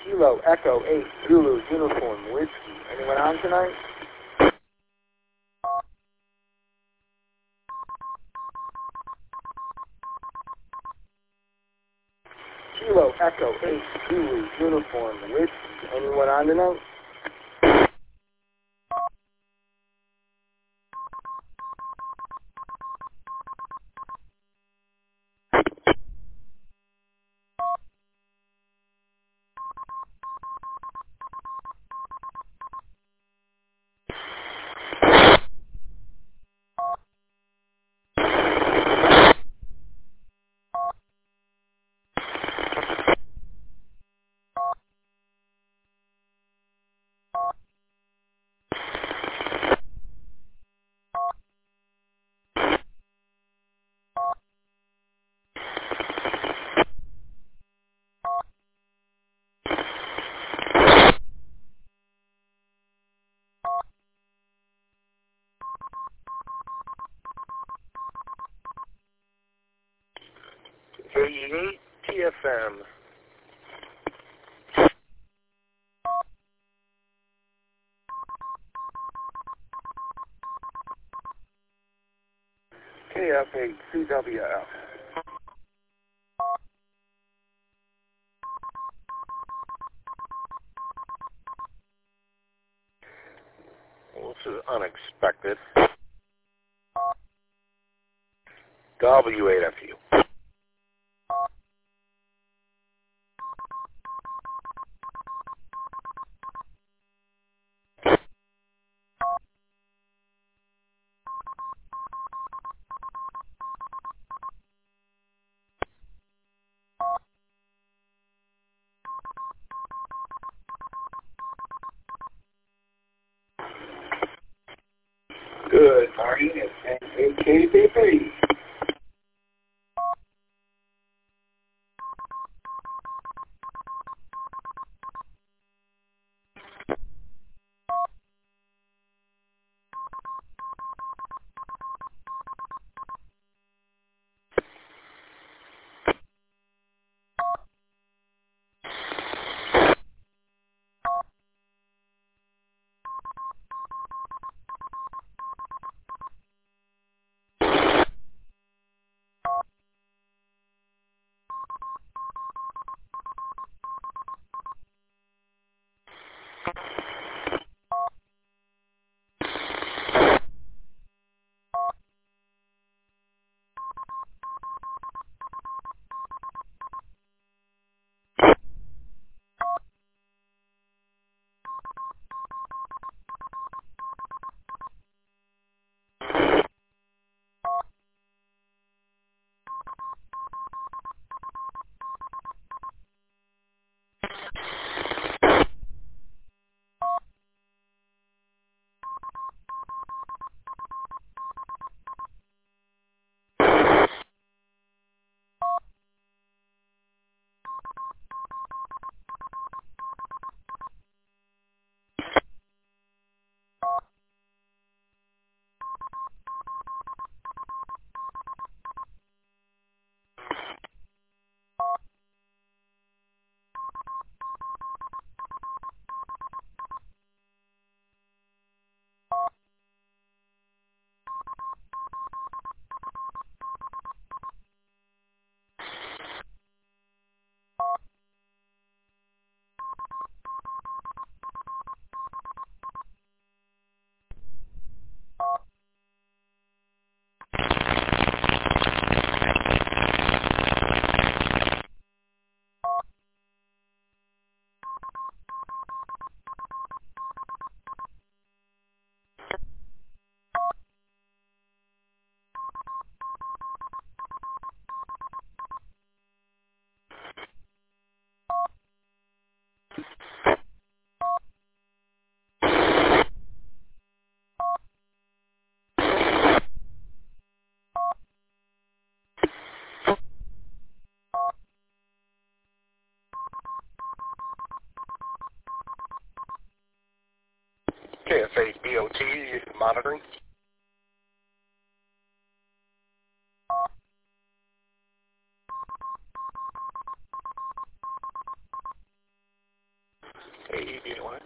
Kilo Echo 8 Zulu Uniform Whiskey. Anyone on tonight? Kilo Echo 8 Zulu Uniform Whiskey. Anyone on tonight? KE8 TFM. KF8 CWF. Well, this is unexpected. W8FU. Good morning, it's KPP. KF8 BOT monitoring. AEBY.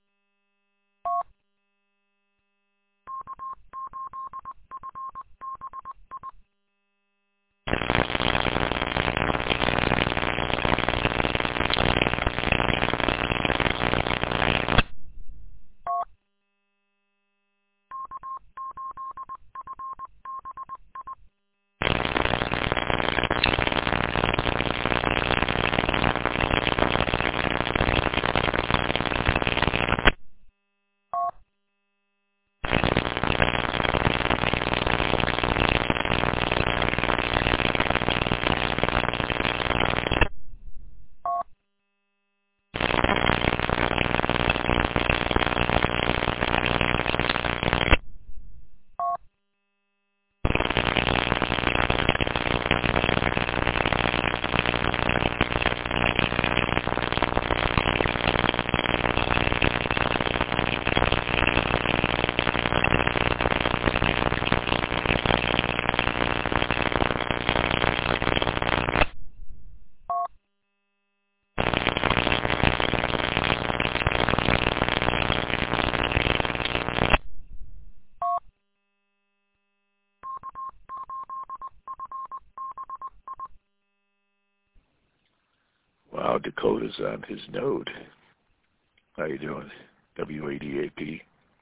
Wow, Dakota's on his node. How you doing? WADAP.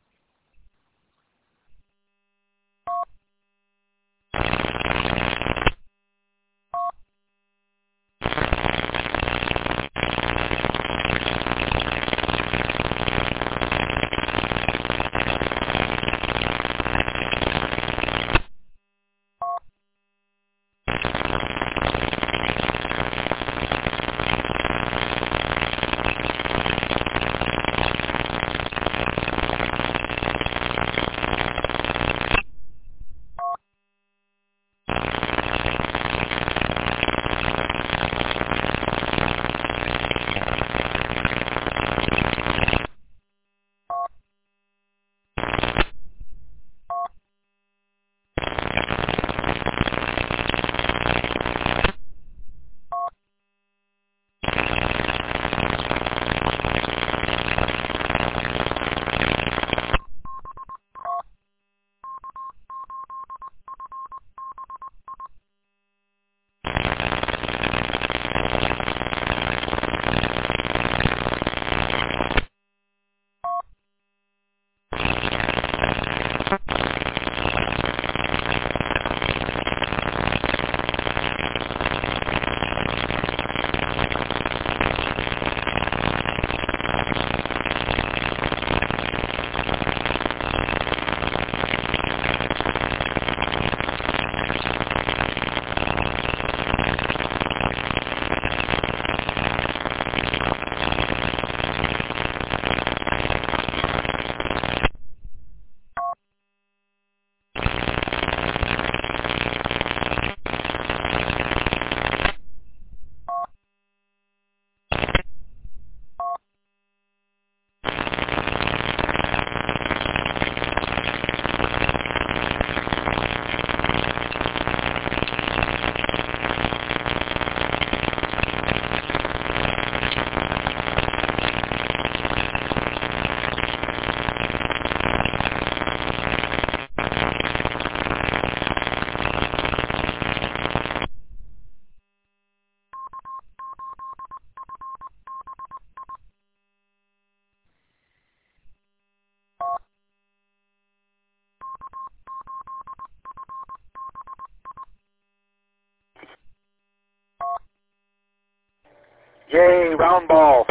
Yay, round ball.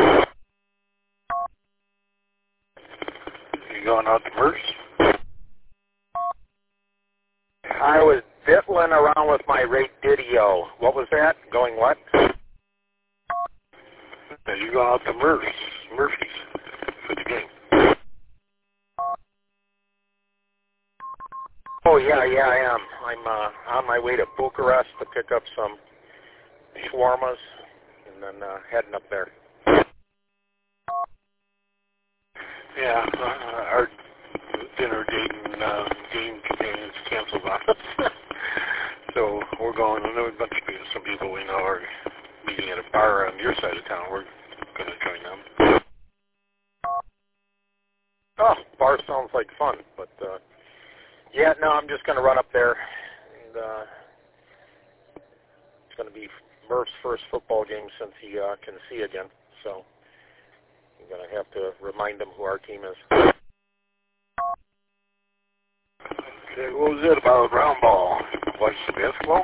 You going out to Merce? I was diddling around with my Radio. What was that? Going what? You going out to Murphy's for the game. Oh, yeah, I am. I'm on my way to Bucharest to pick up some shawarmas and then heading up there. Yeah, our dinner date and game companions canceled on us. So we're going, and there were a bunch of people, some people we know are meeting at a bar on your side of town. We're going to join them. Yeah, no, I'm just going to run up there, and it's going to be Murph's first football game since he can see again. So I'm going to have to remind him who our team is. Okay, what was it about round ball? Watch basketball?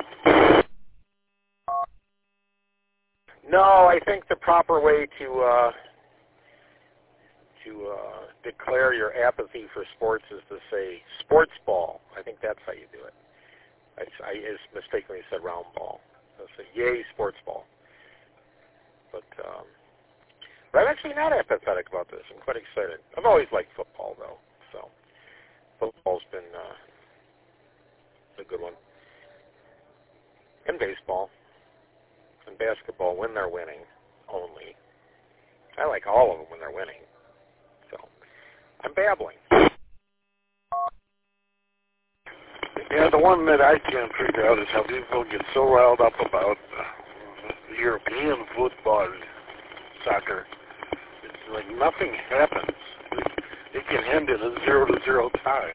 No, I think the proper way to declare your apathy for sports is to say sports ball. I think that's how you do it. I just mistakenly said round ball. I said, yay, sports ball. But I'm actually not apathetic about this. I'm quite excited. I've always liked football, though. So football's been a good one. And baseball. And basketball when they're winning only. I like all of them when they're winning. So I'm babbling. Yeah, the one that I can't figure out is how people get so riled up about European football, soccer. It's like nothing happens. It can end in a 0-0 tie.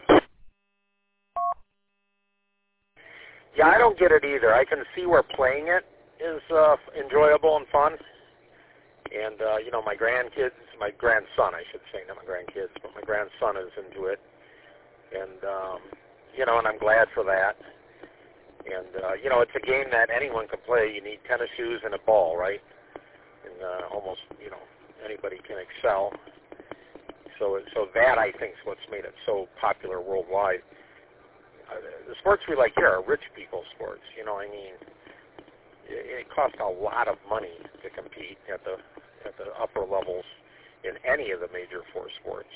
Yeah, I don't get it either. I can see where playing it is enjoyable and fun. And, my grandson, I should say, not my grandkids, but my grandson is into it. And, and I'm glad for that. And, it's a game that anyone can play. You need tennis shoes and a ball, right? And almost, anybody can excel. So that, I think, is what's made it so popular worldwide. The sports we like here are rich people's sports. It costs a lot of money to compete at the upper levels in any of the major four sports.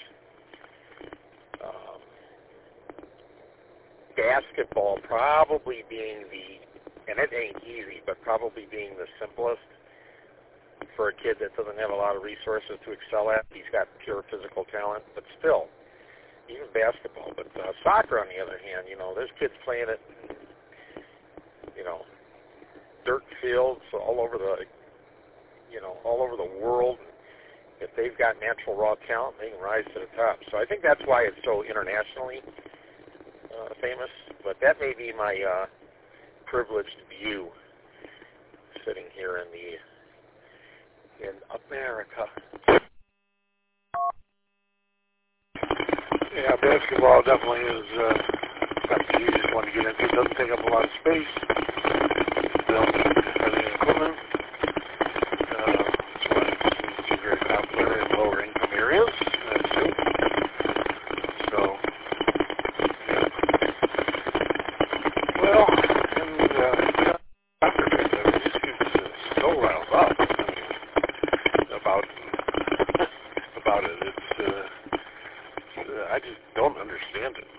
Basketball probably being and it ain't easy, but probably being the simplest for a kid that doesn't have a lot of resources to excel at. He's got pure physical talent, but still, even basketball. But soccer, on the other hand, there's kids playing it, dirt fields all over the world. If they've got natural raw talent, they can rise to the top. So I think that's why it's so internationally famous. But that may be my privileged view sitting here in America. Yeah, basketball definitely is not the easiest one to get into. It doesn't take up a lot of space. They don't need heavy equipment. That's why it's very popular in lower income areas. That's true. So, yeah. Well, and soccer fans, these kids are so riled up about it. It's I just don't understand it.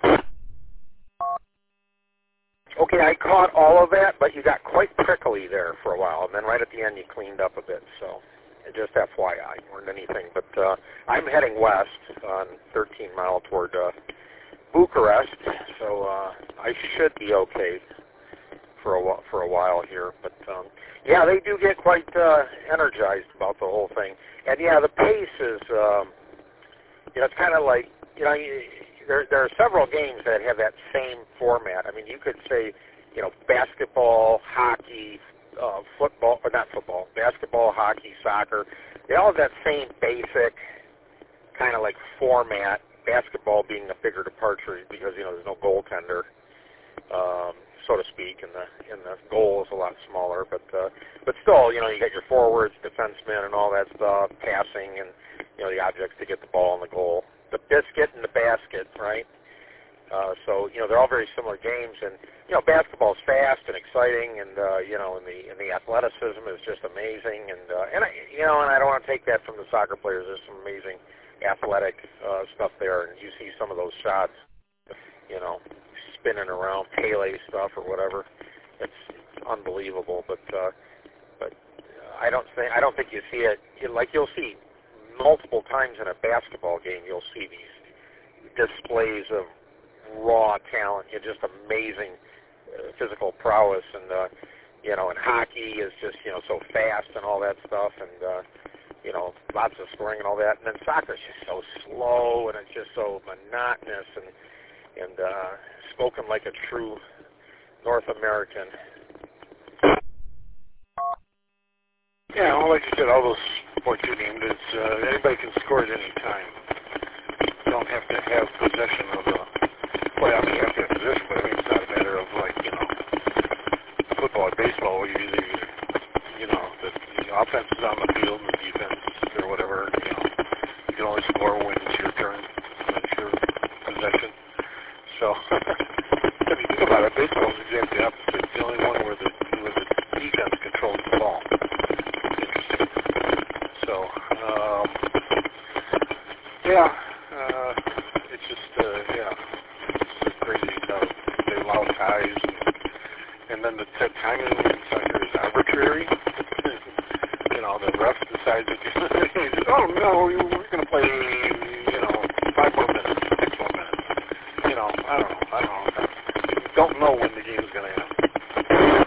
Okay, I caught all of that, but you got quite prickly there for a while, and then right at the end you cleaned up a bit, so just FYI, more than anything. But I'm heading west on 13 Mile toward Bucharest, so I should be okay for a while here. But, yeah, they do get quite energized about the whole thing. And, yeah, the pace is, it's kind of like, there are several games that have that same format. I mean, you could say, basketball, hockey, football, or not football, basketball, hockey, soccer. They all have that same basic kind of like format. Basketball being a bigger departure because there's no goaltender, so to speak, and the goal is a lot smaller. But still, you got your forwards, defensemen, and all that stuff, passing, and the objects to get the ball in the goal. The biscuit and the basket, right? So they're all very similar games, and basketball is fast and exciting, and and the athleticism is just amazing, and I don't want to take that from the soccer players. There's some amazing athletic stuff there, and you see some of those shots, spinning around, Pele stuff or whatever. It's unbelievable, but I don't think you see it like you'll see multiple times in a basketball game. You'll see these displays of raw talent, just amazing physical prowess, and and hockey is just so fast and all that stuff, and lots of scoring and all that. And then soccer is just so slow, and it's just so monotonous, and and spoken like a true North American. Yeah, well, like you said, all those sports you named, it's, anybody can score at any time. You don't have to have possession of the, well, I mean, you have to have possession, but I mean, it's not a matter of, like, you know, football or baseball, where you either, you know, the offense is on the field and the defense or whatever, you know, you can only score when it's your turn, when it's your possession. So, if you think about it, baseball is exactly the opposite. It's the only one where the defense controls the ball. So, yeah, it's just, yeah, it's just crazy how they allow ties, and then the timing in soccer is arbitrary. You know, the ref decides that, oh, no, we're going to play, you know, 5 more minutes, 6 more minutes. You know, I don't know when the game's going to end.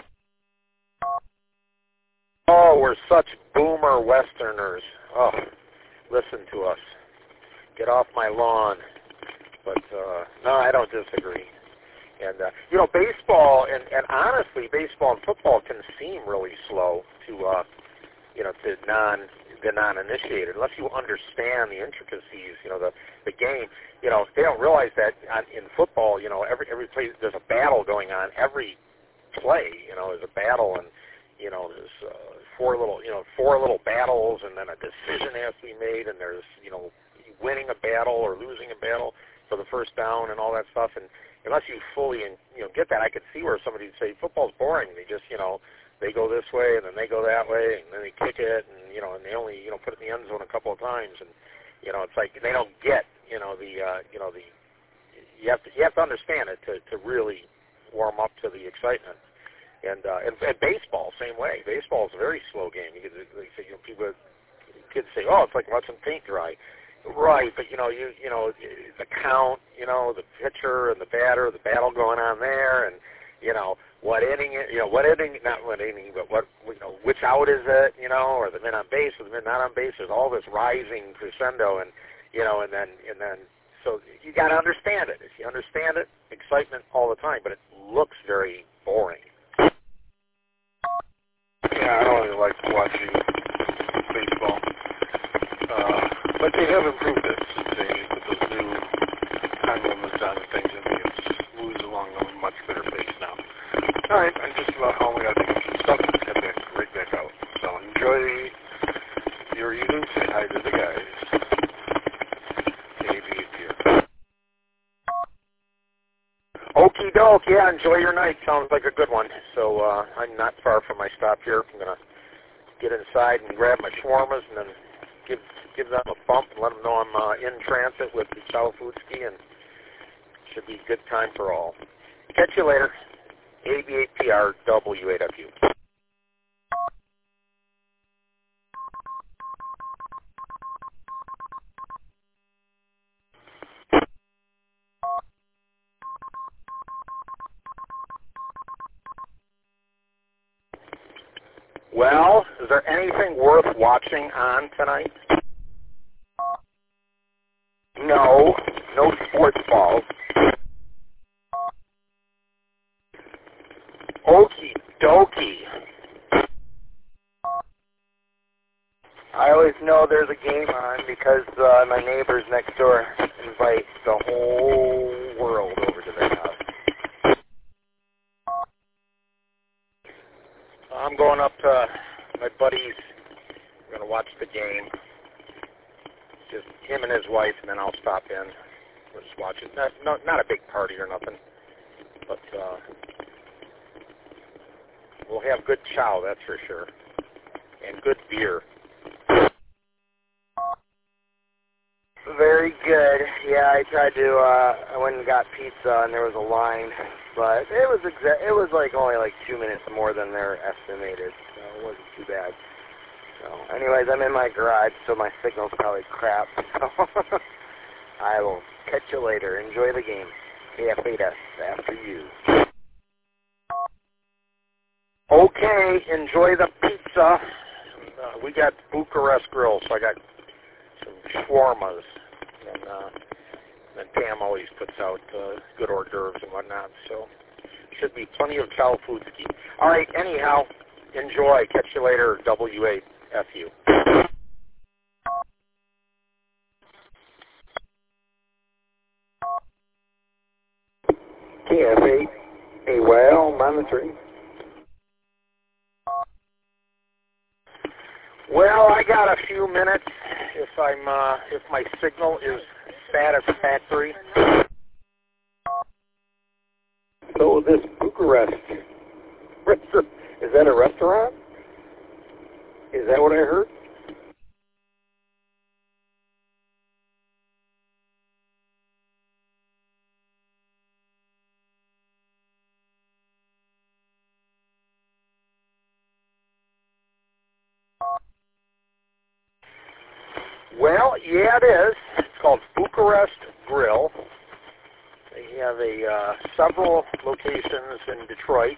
Oh, we're such boomer Westerners. Oh, listen to us. Get off my lawn. But, no, I don't disagree. And, you know, baseball, and honestly, baseball and football can seem really slow to, you know, to the non-initiated. Unless you understand the intricacies, you know, the game. You know, they don't realize that in football, you know, every play, there's a battle going on. Every play, you know, is a battle, and, you know, there's four little battles, and then a decision has to be made, and there's, you know, winning a battle or losing a battle for the first down and all that stuff. And unless you fully, you know, get that, I could see where somebody would say football's boring. They just, you know, they go this way and then they go that way and then they kick it, and, you know, and they only, you know, put it in the end zone a couple of times, and, you know, it's like they don't get, you know, you have to understand it to really warm up to the excitement. And baseball, same way. Baseball is a very slow game. You say, you know, kids say, oh, it's like watching paint dry. Right, but you know, the count, you know, the pitcher and the batter, the battle going on there, and you know what inning, not what inning, but what, you know, which out is it, you know, or the men on base or the men not on base. There's all this rising crescendo, and you know, and then so you got to understand it. If you understand it, excitement all the time, but it looks very boring. Yeah, I don't really like watching baseball. But they have improved it since they put those new time limits on and things, and it moves along at a much better pace now. All right, I'm just about home. I got to get some stuff and head back right back out. So enjoy your evening. Say hi to the guys. AB here. Okie doke. Yeah, enjoy your night. Sounds like a good one. So I'm not far from my stop here. I'm gonna get inside and grab my shawarmas and then give them a bump and let them know I'm in transit with the South Food Ski, and should be a good time for all. Catch you later. ABAPR WAW. Well, is there anything worth watching on tonight? No sports balls. Okie dokie. I always know there's a game on because my neighbors next door invite the whole world over to their house. I'm going up to my buddy's. We're going to watch the game. Just him and his wife, and then I'll stop in. We'll just watch it. Not a big party or nothing, but we'll have good chow, that's for sure, and good beer. Very good. Yeah, I tried to. I went and got pizza, and there was a line, but it was like only like 2 minutes more than they're estimated, so it wasn't too bad. So, anyways, I'm in my garage, so my signal's probably crap. So I will catch you later. Enjoy the game. KF8S after you. Okay, enjoy the pizza. We got Bucharest Grill, so I got some shawarmas. And and Pam always puts out good hors d'oeuvres and whatnot, so should be plenty of chow foodski. All right, anyhow, enjoy. Catch you later, W8FU. KF8, AYL monitoring. Well, I got a few minutes if my signal is satisfactory. So this Bucharest, is that a restaurant? Is that what I heard? Well, yeah, it is. It's called Bucharest Grill. They have several locations in Detroit.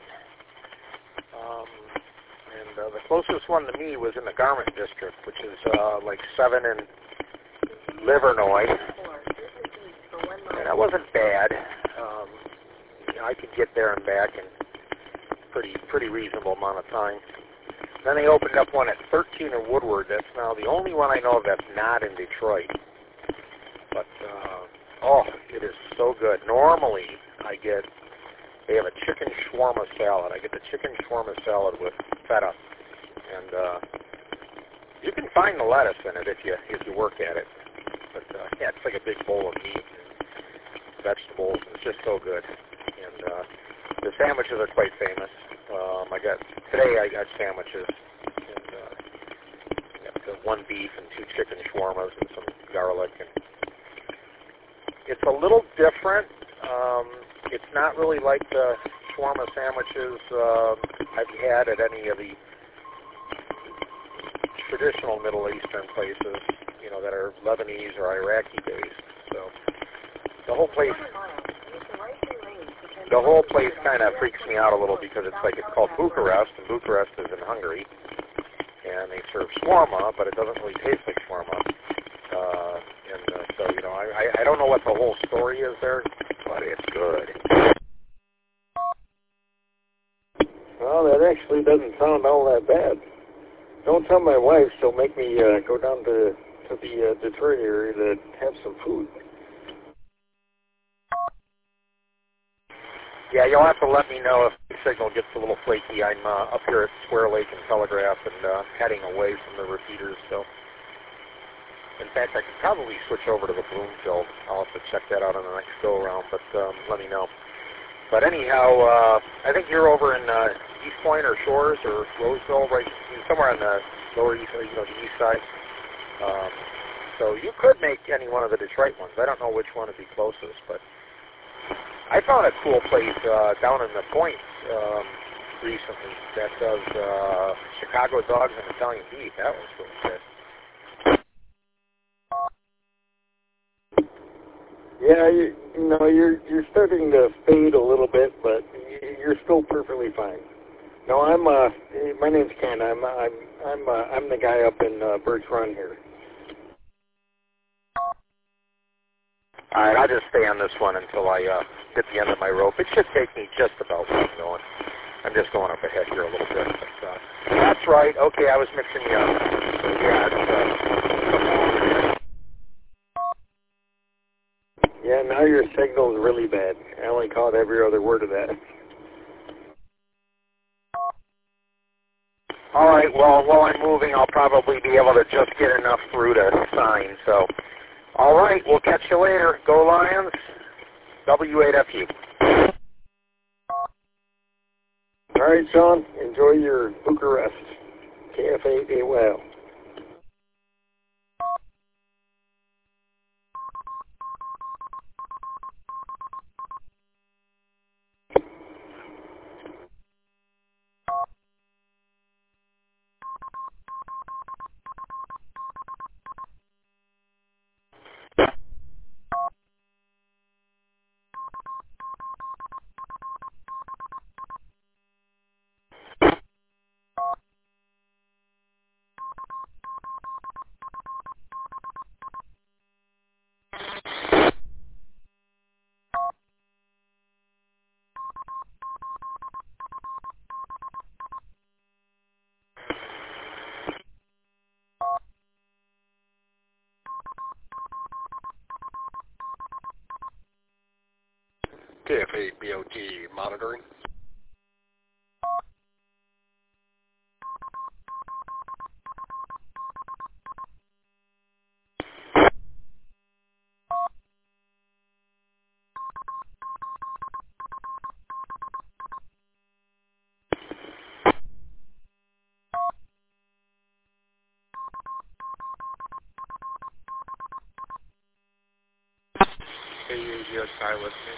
And the closest one to me was in the Garment District, which is like 7 in Livernois. And that wasn't bad. I could get there and back in pretty reasonable amount of time. Then they opened up one at 13 in Woodward. That's now the only one I know of that's not in Detroit. But, it is so good. Normally, they have a chicken shawarma salad. I get the chicken shawarma salad with feta. And you can find the lettuce in it if you work at it. But, yeah, it's like a big bowl of meat and vegetables. It's just so good. And the sandwiches are quite famous. Today I got sandwiches, and got 1 beef and 2 chicken shawarmas and some garlic. And it's a little different. It's not really like the shawarma sandwiches I've had at any of the traditional Middle Eastern places, that are Lebanese or Iraqi based. So the whole place kind of freaks me out a little because it's called Bucharest, and Bucharest is in Hungary, and they serve shawarma, but it doesn't really taste like shawarma. So I don't know what the whole story is there, but it's good. Well, that actually doesn't sound all that bad. Don't tell my wife; she'll make me go down to the Detroit area to have some food. Yeah, you'll have to let me know if the signal gets a little flaky. I'm up here at Square Lake and Telegraph and heading away from the repeaters. So, in fact, I could probably switch over to the Bloomfield. I'll have to check that out on the next go-around, but let me know. But anyhow, I think you're over in East Point or Shores or Roseville, right? Somewhere on the lower east, the east side. So you could make any one of the Detroit ones. I don't know which one would be closest, but I found a cool place down in the Point recently that does Chicago dogs and Italian beef. That was really good. Yeah, you're starting to fade a little bit, but you're still perfectly fine. No, my name's Ken. I'm the guy up in Birch Run here. All right, I'll just stay on this one until I hit the end of my rope. It should take me just about where I'm going. I'm just going up ahead here a little bit. But, that's right. Okay, I was mixing you up. Yeah, now your signal's really bad. I only caught every other word of that. All right, well, while I'm moving, I'll probably be able to just get enough through to sign. So, all right, we'll catch you later. Go Lions. W8FU. All right, Sean. Enjoy your Bucharest. KF8 AWL. KFA BOT monitoring. KUSI listening.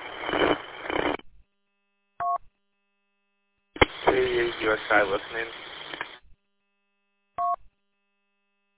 KUSI listening.